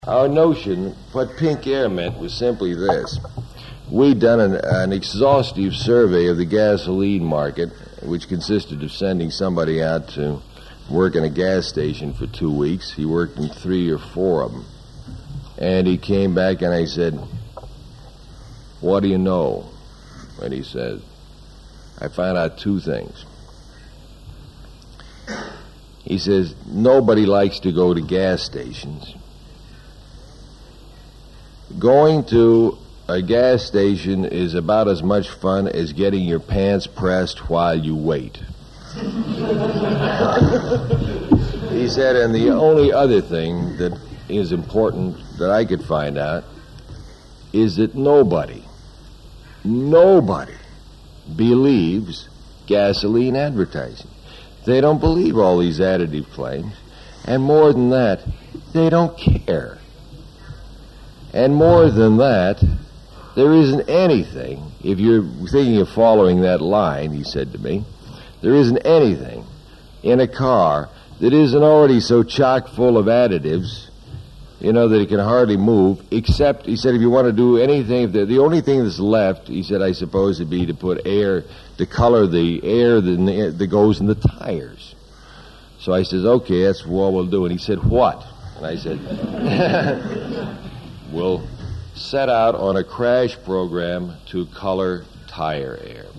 Our notion, what pink air meant, was simply this. We'd done an exhaustive survey of the gasoline market, which consisted of sending somebody out to work in a gas station for 2 weeks. He worked in 3 or 4 of them. And he came back and I said, "What do you know?" And he said, "I found out 2 things. He says, nobody likes to go to gas stations. Going to a gas station is about as much fun as getting your pants pressed while you wait." He said, and the only other thing that is important that I could find out is that nobody believes gasoline advertising. They don't believe all these additive claims. And more than that, they don't care. And more than that, there isn't anything, if you're thinking of following that line, he said to me, there isn't anything in a car that isn't already so chock full of additives, that it can hardly move, except, he said, if you want to do anything, the only thing that's left, he said, I suppose, would be to put air, to color the air that goes in the tires. So I says, okay, that's what we'll do. And he said, what? And I said, we'll set out on a crash program to color tire air.